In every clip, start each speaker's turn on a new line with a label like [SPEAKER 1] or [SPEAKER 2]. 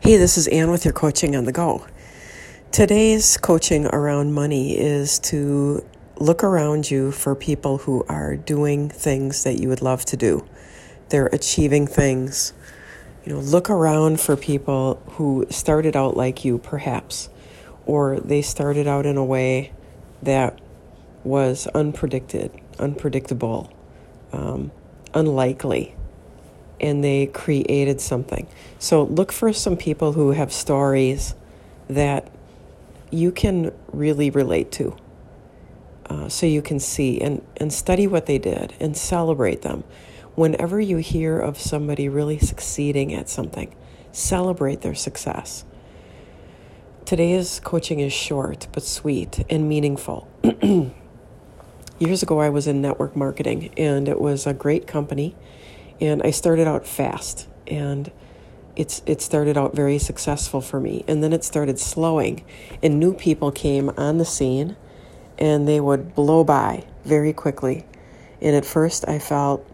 [SPEAKER 1] Hey, this is Ann with your Coaching on the Go. Today's coaching around money is to look around you for people who are doing things that you would love to do. They're achieving things. Look around for people who started out like you, perhaps, or they started out in a way that was unpredictable, unlikely, and they created something. So look for some people who have stories that you can really relate to, so you can see and study what they did and celebrate them. Whenever you hear of somebody really succeeding at something, celebrate their success. Today's coaching is short but sweet and meaningful. Years ago, I was in network marketing, and it was a great company. And I started out fast, and it started out very successful for me. And then it started slowing, and new people came on the scene, and they would blow by very quickly. And at first I felt,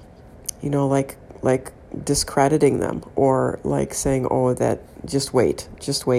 [SPEAKER 1] like discrediting them, or like saying, oh, that just wait,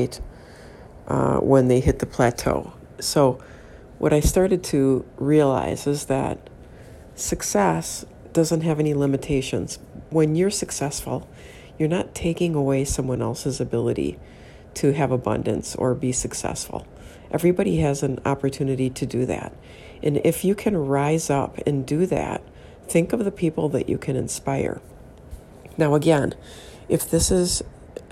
[SPEAKER 1] when they hit the plateau. So what I started to realize is that success doesn't have any limitations. When you're successful, you're not taking away someone else's ability to have abundance or be successful. Everybody has an opportunity to do that. And if you can rise up and do that, think of the people that you can inspire. Now again, if this is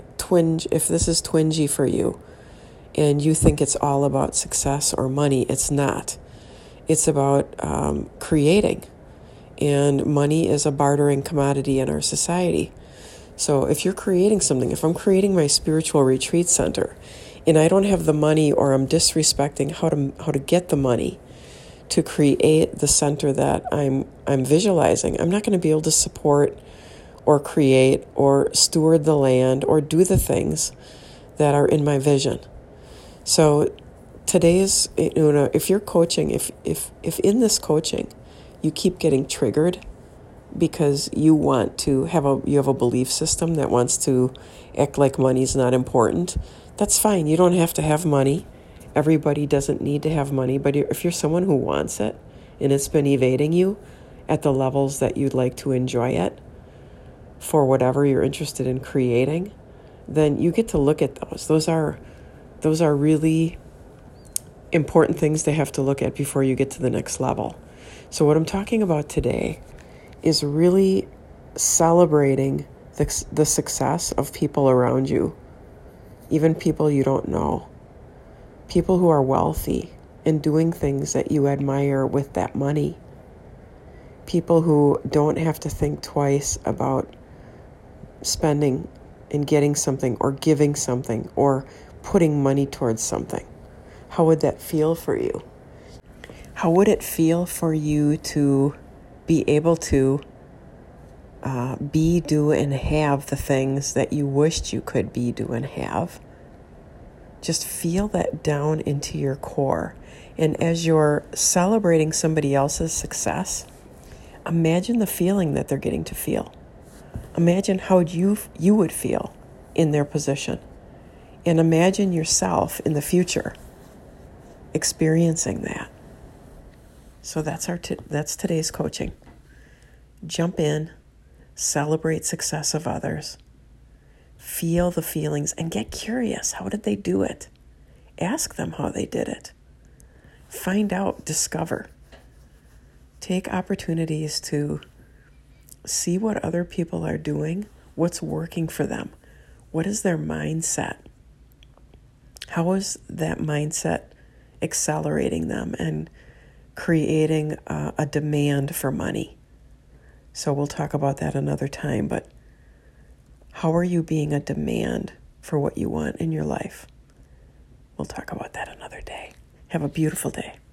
[SPEAKER 1] twingy for you and you think it's all about success or money, it's not. It's about creating. And money is a bartering commodity in our society. So if you're creating something, if I'm creating my spiritual retreat center and I don't have the money, or I'm disrespecting how to get the money to create the center that I'm visualizing, I'm not going to be able to support or create or steward the land or do the things that are in my vision. So today's, if you're coaching, if in this coaching you keep getting triggered because you have a belief system that wants to act like money's not important, that's fine. You don't have to have money. Everybody doesn't need to have money. But if you're someone who wants it and it's been evading you at the levels that you'd like to enjoy it for whatever you're interested in creating, then you get to look at those. Those are really important things to have to look at before you get to the next level. So what I'm talking about today is really celebrating the success of people around you, even people you don't know, people who are wealthy and doing things that you admire with that money, people who don't have to think twice about spending and getting something or giving something or putting money towards something. How would that feel for you? How would it feel for you to be able to be, do, and have the things that you wished you could be, do, and have? Just feel that down into your core. And as you're celebrating somebody else's success, imagine the feeling that they're getting to feel. Imagine how you would feel in their position. And imagine yourself in the future experiencing that. So that's today's coaching. Jump in, celebrate success of others, feel the feelings, and get curious. How did they do it? Ask them how they did it. Find out, discover. Take opportunities to see what other people are doing, what's working for them, what is their mindset, how is that mindset accelerating them and creating a demand for money. So we'll talk about that another time, but how are you being a demand for what you want in your life? We'll talk about that another day. Have a beautiful day.